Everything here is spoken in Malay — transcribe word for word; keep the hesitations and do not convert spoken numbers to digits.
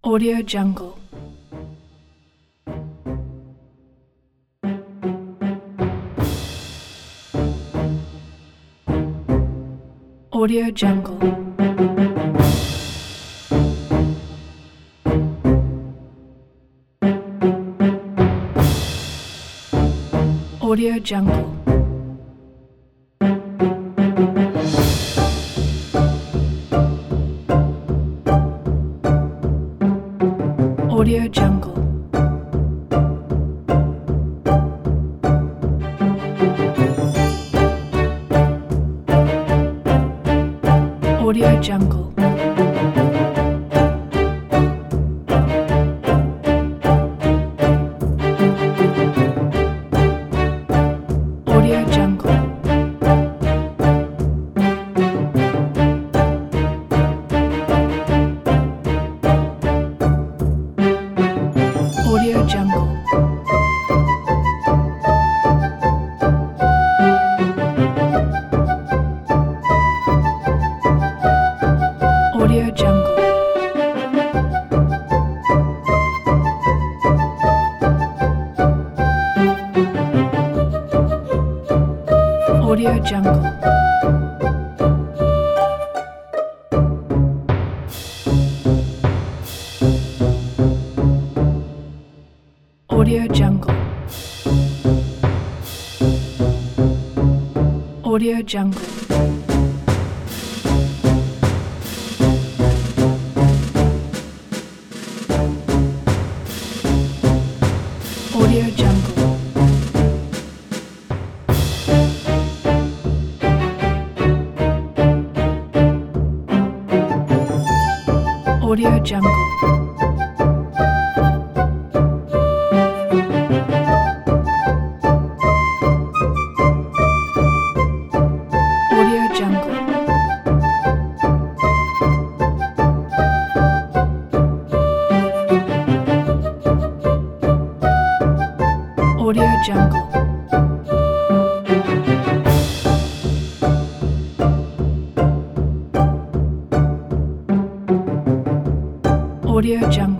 Audio Jungle. Audio Jungle. Audio Jungle. Audio Jungle. Audio Jungle. Audio Jungle. Audio Jungle. Audio Jungle. Audio Jungle. Audio Jungle. Audio Jungle. Audio Jungle. Audio Jungle. Audio Jungle. Audio Jungle. Audio Jungle.